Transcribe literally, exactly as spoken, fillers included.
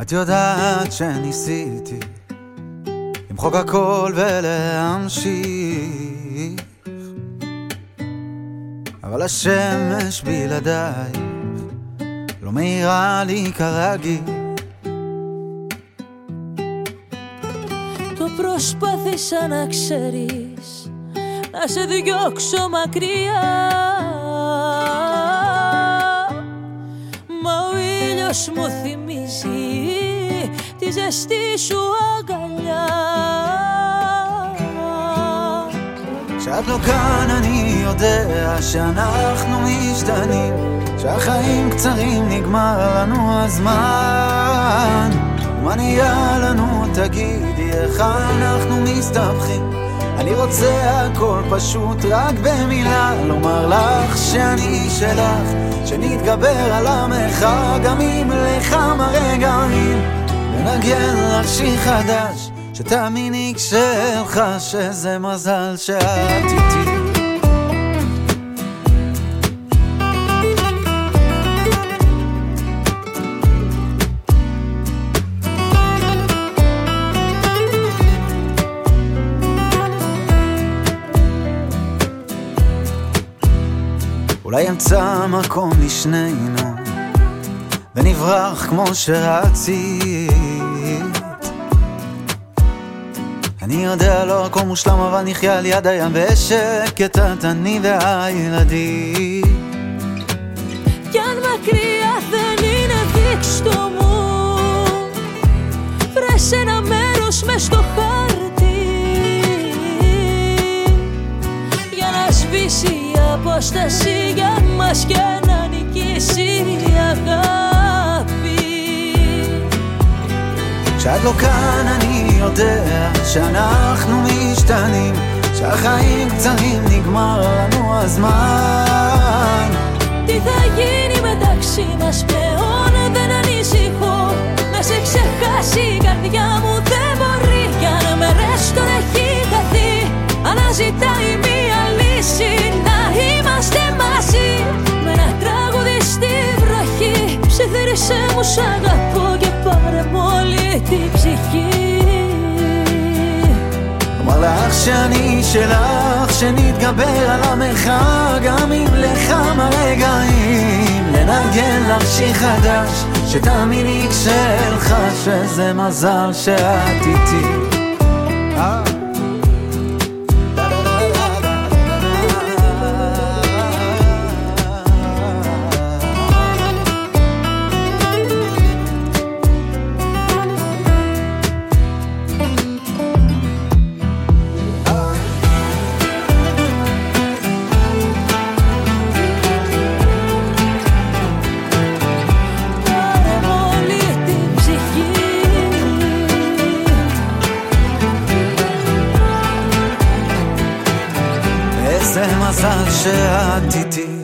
את יודעת שניסיתי למחוק הכל ולהמשיך, אבל השמש בלעדייך לא מאירה לי כרגיל. Το προσπάθησα να ξέρεις, να σε διώξω μακριά, μα ο ήλιος μου θυμίζει τη ζεστή σου αγκαλιά. כשאת לא כאן אני יודע שאנחנו משתנים, שהחיים קצרים נגמר לנו הזמן. מה נהיה לנו תגידי, איך אנחנו מסתבכים? אני רוצה הכל פשוט רק במילה, לומר לך שאני שלך, שנתגבר על המרחק גם אם לכמה רגעים, ונגן לך שיר חדש שתאמיני כשלך שזה מזל שאת איתי. אולי ימצא מקום לשנינו ונברח כמו שרצית. אני יודע לא הכל מושלם, אבל נחיה על יד הים בשקט את אני והילדים. Κι αν μακριά δεν είναι δείξτο μου, βρες ένα μέρος μες στο χάρτη για να σβήσει η απόσταση για μας και να νικήσει η αγάπη. כשאת לא כאן אני יודע שאנחנו משתנים, שהחיים קצרים נגמר לנו הזמן. Τι θα γίνει μεταξύ μας πλέον δεν ανησυχώ, να σε ξεχάσει η καρδιά μου δεν μπορεί, κι αν μέρες τώρα έχει χαθεί αναζητάει μία λύση να είμαστε μαζί. Με ένα τραγούδι στη βροχή ψιθύρισε μου σ' αγαπώ και πάρε μου όλη την ψυχή. אומר לך שאני שלך, שנתגבר על המרחק גם אם לכמה רגעים, לנגן לך שיר חדש שתאמיני כשלך שזה מזל שאת איתי. זה מזל שאת איתי.